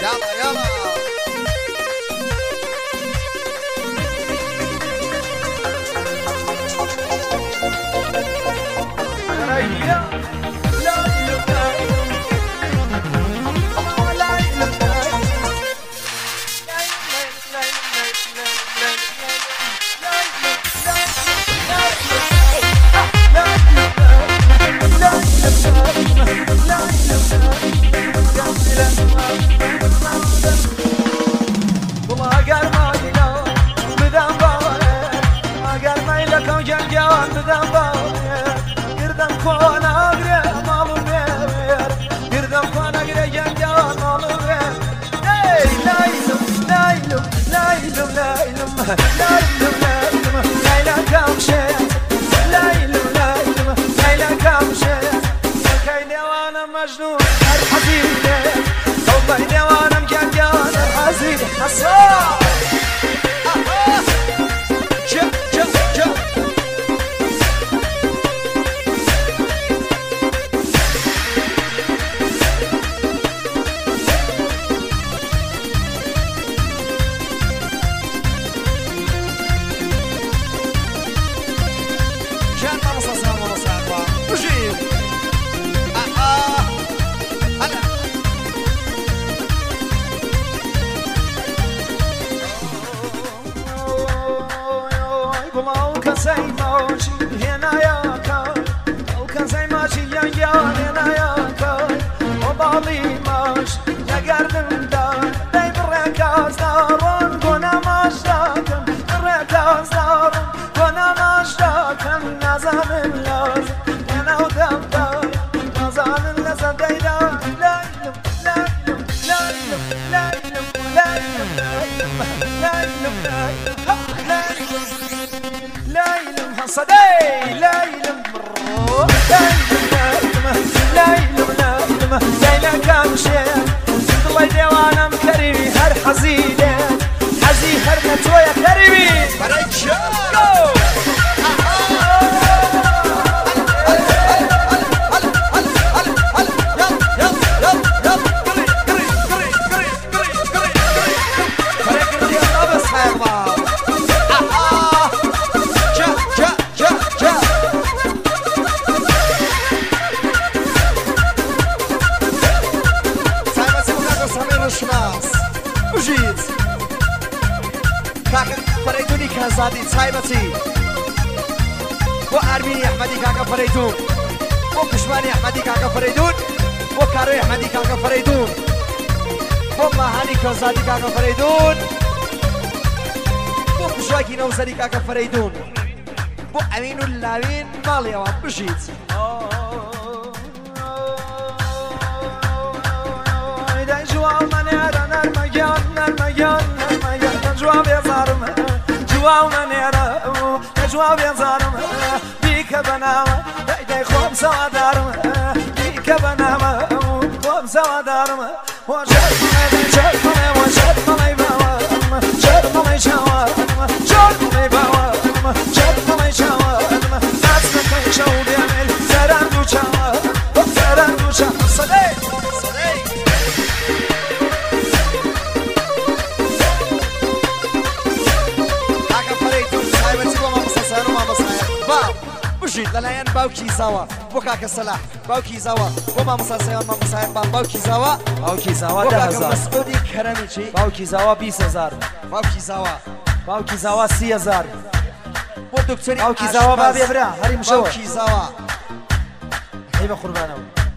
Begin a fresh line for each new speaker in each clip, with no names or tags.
باوکی زاوا و ما مساسیان ما مسایب باوکی زاوا 10,000 مسعودی کرمی چی
باوکی زاوا 20,000
باوکی زاوا
30,000
و دکتری
باوکی زاوا بابی برا هری مشوا
باوکی زاوا
هی بخوربانه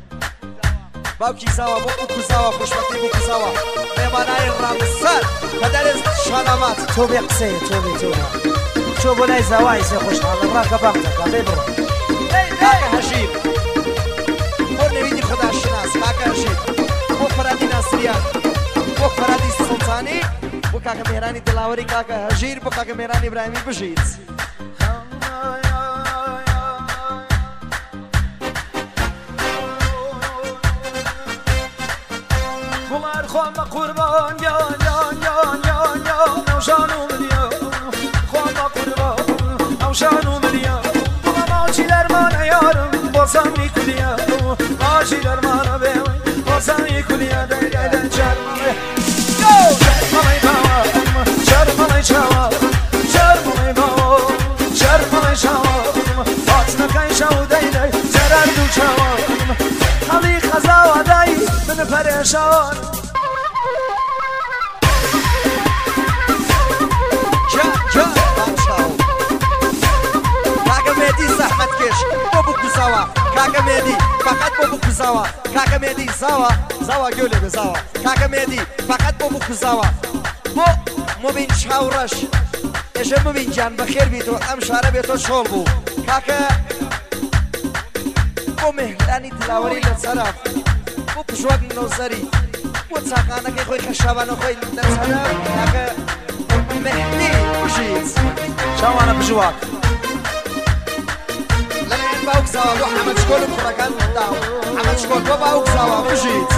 باوکی زاوا بو اوکو زاوا خوشبختی بو زاوا میمانای رمسر پدر شانامات
تو بقصه تو بنای زاوای سه خوشحال را کبابت کبه برو
کاکا هشیم بو نویدی خدا شناس کاکا هشیم بو فرادی ناصریان بو فرادی سلطانی بو کاکا مهرانی دلاوری کاکا هجیر بو کاکا مهرانی ابراهیمی بجید
بوار خوام قربان یا نوشانو ملیا خوام قربان نوشانو ملیا ماشی درمان یارم بازم میکنیا ماشی درمان بیای بازم میکنیا دای چرمه شوديني جرد وشوان خلي خزاوة داي من فرشان
جا باشاو كاكا مهدي زحمت كش بابو كزاوا كاكا مهدي فقط بابو كزاوا كاكا مهدي زاوا گوله بزاوا كاكا مهدي فقط بابو كزاوا مبين شاورش اجا مبين جان بخير بيتو ام شاره بيتو شول بو كاكا بو مهلاني تلاوري لتصرف بو پشوك نوزري بو تساقانا كي خوي خشابانو خوي لتصرف كاكا مهدي وجيت
شو انا بجواك
لأن باوك زوا روح عمل شكول بفرقان داو عمل شكول باوك زوا وجيت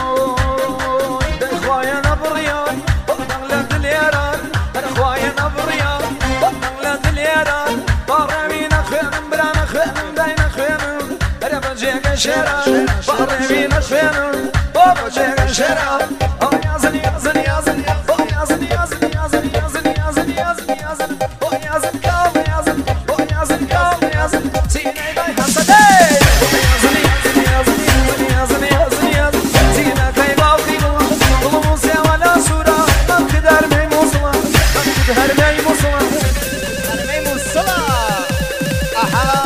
اخوايا نبريان نغلب اليران اخوايا نبريان نغلب اليران بارمينا خير برانا خير داينا خير انا بجيك شيرا بارمينا خير بجيك شيرا يا زني يا زني يا زني يا زني يا زني يا زني يا زني يا زني يا زني يا زني يا زني كام يا زني يا زني كام يا زني سيناي باي حسدي يا زني يا زني يا زني يا زني يا زني سينا كاي باوكي ولوس يا ولا صورة نقدر ميموسلا نقدر ميموسلا
ميموسلا اها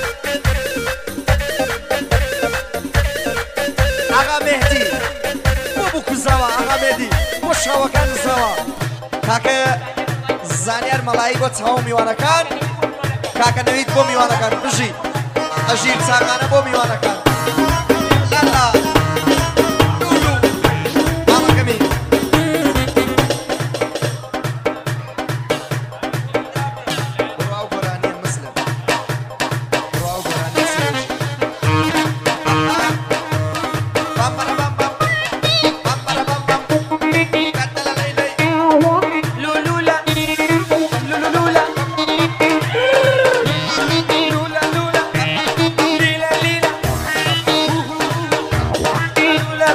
اغا مهدي بابو كزاوا اغا مهدي مشاوا كان زوا كاكا زانيار ملايك وتساو ميوانا كان كاكا نويت بو ميوانا كان بجي اجيب ساقانا بو ميوانا كان لا لا لولو ماما كمين برواو قراني المسلم برواو قراني السيج بام بام بام بام بام بام بام بام كتلا ليلي
لولولا لولولا لولا لولا ليلا ليلا لولا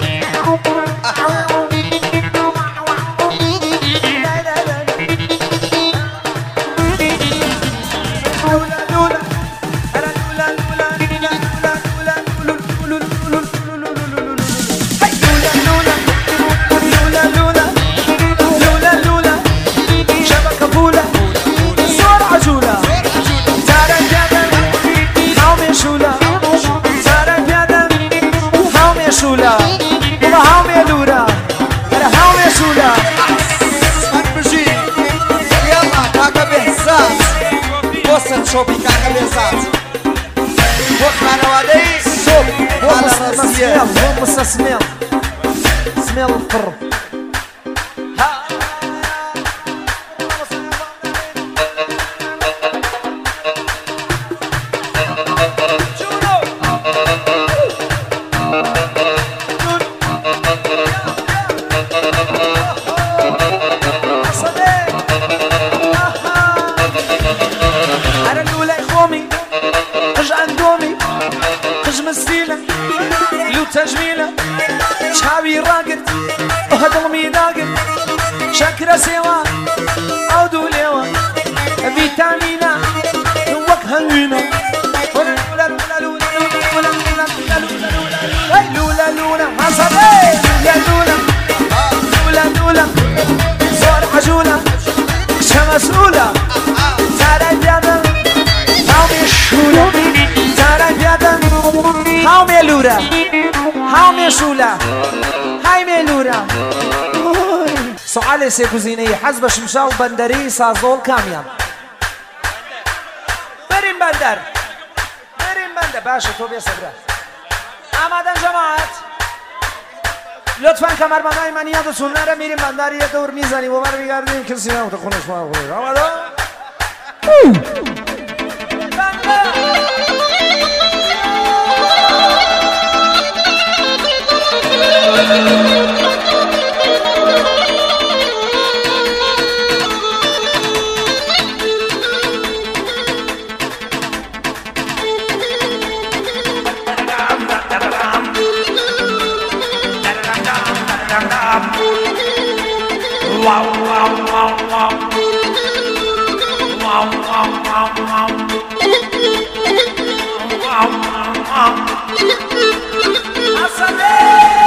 شولا والله هاوم يا لورا انا هاوم يا شولا
اسمك بجي يلا كاكا بهزات وصل شوبي كاكا بهزات وقت وادي صوب على راسية
سميل القرب تجميلة شعبي راقد وهدمي ناقد شكرا سوا عودوا لوا فيتامينا وقها وينا لولا لولا لولا حصلي يا لولا لولا لولا صار عجولة شمسولة ترى بيانا هاومي الشولة ترى بيانا هاومي لورا هاومي شولة هاومي لورا سؤال سيكوزيني حزب شمشا وبندري سازول كاميان بریم بندر باشه تو بیا صبره آمدن جماعت لطفا کمربندهای من یادتون نره میریم بندر یه دور میزنیم و برمیگردیم کسی نموته خونش ما خونه آمدن
Wow, wow, wow, wow. Wow, wow, wow, wow. wow, wow, wow.
Asale!